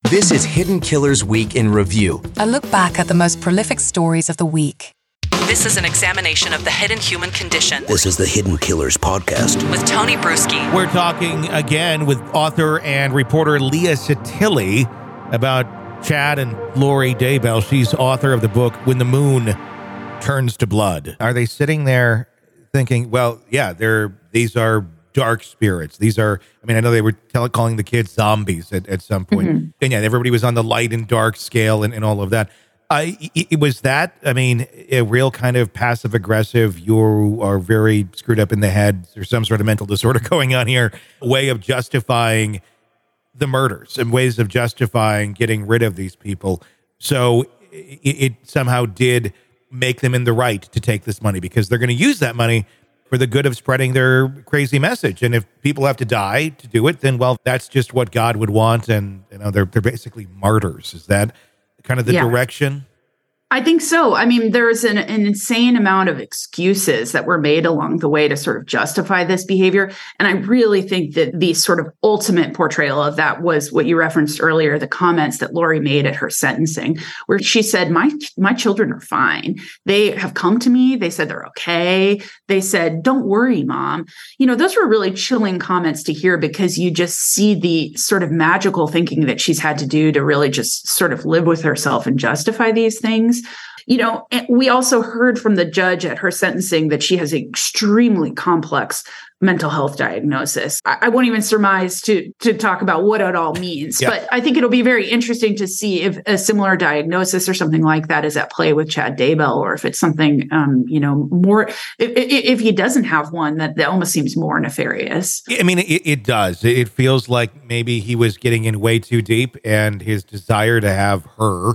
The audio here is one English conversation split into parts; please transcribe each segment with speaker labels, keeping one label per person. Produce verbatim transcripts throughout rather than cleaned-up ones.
Speaker 1: This is Hidden Killers Week in Review.
Speaker 2: A look back at the most prolific stories of the week.
Speaker 3: This is an examination of the hidden human condition.
Speaker 4: This is the Hidden Killers podcast.
Speaker 3: With Tony Brueski.
Speaker 5: We're talking again with author and reporter Lea Satili about Chad and Lori Daybell. She's author of the book When the Moon Turns to Blood. Are they sitting there thinking, well, yeah, they're these are dark spirits. These are, I mean, I know they were tell, calling the kids zombies at, at some point. Mm-hmm. And yeah, everybody was on the light and dark scale and, and all of that. Uh, it, it was that, I mean, a real kind of passive aggressive, you are very screwed up in the head. There's some sort of mental disorder going on here, way of justifying the murders and ways of justifying getting rid of these people. So it, it somehow did make them in the right to take this money because they're going to use that money for the good of spreading their crazy message. And if people have to die to do it, then, well, that's just what God would want. And, you know, they're, they're basically martyrs. Is that kind of the yeah. direction?
Speaker 6: I think so. I mean, there's an, an insane amount of excuses that were made along the way to sort of justify this behavior. And I really think that the sort of ultimate portrayal of that was what you referenced earlier, the comments that Lori made at her sentencing, where she said, my, my children are fine. They have come to me. They said they're okay. They said, don't worry, Mom. You know, those were really chilling comments to hear because you just see the sort of magical thinking that she's had to do to really just sort of live with herself and justify these things. You know, we also heard from the judge at her sentencing that she has an extremely complex mental health diagnosis. I, I won't even surmise to to talk about what it all means, yeah. but I think it'll be very interesting to see if a similar diagnosis or something like that is at play with Chad Daybell, or if it's something, um, you know, more, if, if he doesn't have one, that, that almost seems more nefarious.
Speaker 5: I mean, it, it does. It feels like maybe he was getting in way too deep and his desire to have her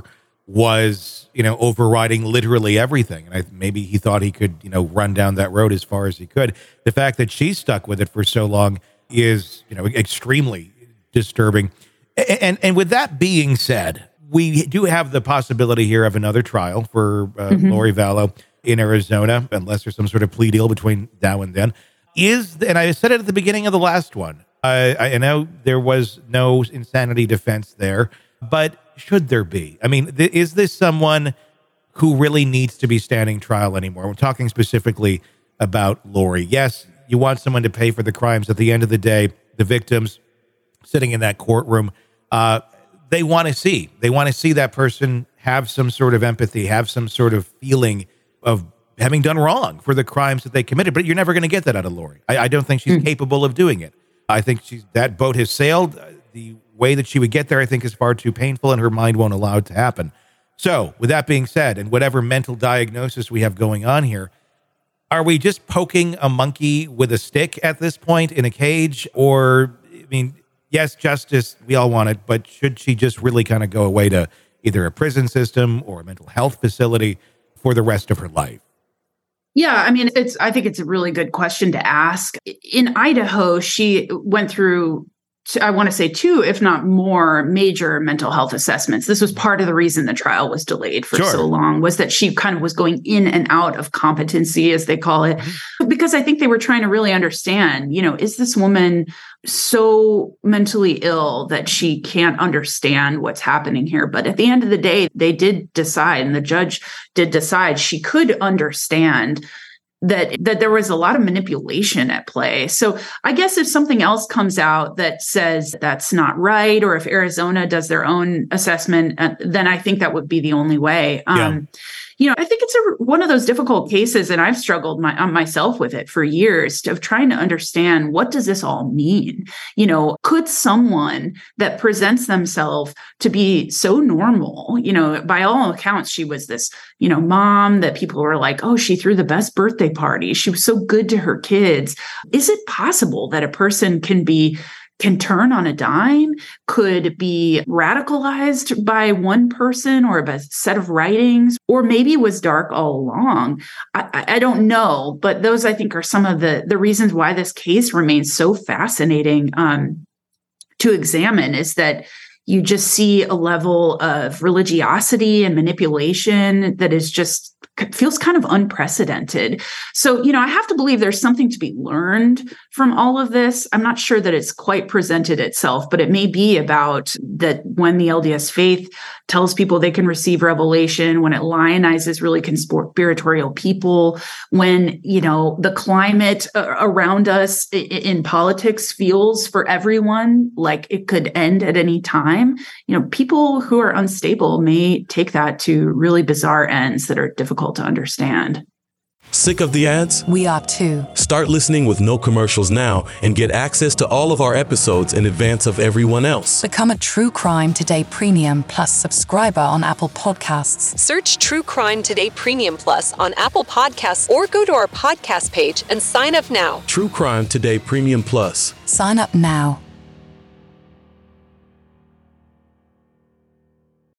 Speaker 5: was, you know, overriding literally everything. And I, maybe he thought he could, you know, run down that road as far as he could. The fact that she stuck with it for so long is, you know, extremely disturbing. And, and, and with that being said, we do have the possibility here of another trial for uh, mm-hmm. Lori Vallow in Arizona, unless there's some sort of plea deal between now and then. Is, and I said it at the beginning of the last one, I, I know there was no insanity defense there, but should there be? I mean, th- is this someone who really needs to be standing trial anymore? We're talking specifically about Lori. Yes, you want someone to pay for the crimes. At the end of the day, the victims sitting in that courtroom, uh, they want to see. They want to see that person have some sort of empathy, have some sort of feeling of having done wrong for the crimes that they committed. But you're never going to get that out of Lori. I, I don't think she's mm. capable of doing it. I think she's, that boat has sailed. The way that she would get there, I think, is far too painful, and her mind won't allow it to happen. So, with that being said, and whatever mental diagnosis we have going on here, are we just poking a monkey with a stick at this point in a cage? Or, I mean, yes, justice, we all want it, but should she just really kind of go away to either a prison system or a mental health facility for the rest of her life?
Speaker 6: Yeah, I mean, it's. I think it's a really good question to ask. In Idaho, she went through, I want to say two, if not more, major mental health assessments. This was part of the reason the trial was delayed for sure. so long, was that she kind of was going in and out of competency, as they call it, because I think they were trying to really understand, you know, is this woman so mentally ill that she can't understand what's happening here? But at the end of the day, they did decide, and the judge did decide she could understand that that there was a lot of manipulation at play. So I guess if something else comes out that says that's not right, or if Arizona does their own assessment, uh, then I think that would be the only way. Um, yeah. You know, I think it's a, one of those difficult cases, and I've struggled my, on myself with it for years, of trying to understand, what does this all mean? You know, could someone that presents themselves to be so normal, you know, by all accounts, she was this, you know, mom that people were like, oh, she threw the best birthday party. She was so good to her kids. Is it possible that a person can be can turn on a dime, could be radicalized by one person or a set of writings, or maybe was dark all along? I, I don't know, but those, I think, are some of the, the reasons why this case remains so fascinating um, to examine, is that you just see a level of religiosity and manipulation that is just feels kind of unprecedented. So, you know, I have to believe there's something to be learned from all of this. I'm not sure that it's quite presented itself, but it may be about that when the L D S faith tells people they can receive revelation, when it lionizes really conspiratorial people, when, you know, the climate around us in politics feels for everyone like it could end at any time, you know, people who are unstable may take that to really bizarre ends that are difficult to understand.
Speaker 7: Sick of the ads?
Speaker 2: We are too.
Speaker 7: Start listening with no commercials now and get access to all of our episodes in advance of everyone else.
Speaker 2: Become a True Crime Today Premium Plus subscriber on Apple Podcasts.
Speaker 8: Search True Crime Today Premium Plus on Apple Podcasts or go to our podcast page and sign up now.
Speaker 7: True Crime Today Premium Plus.
Speaker 2: Sign up now.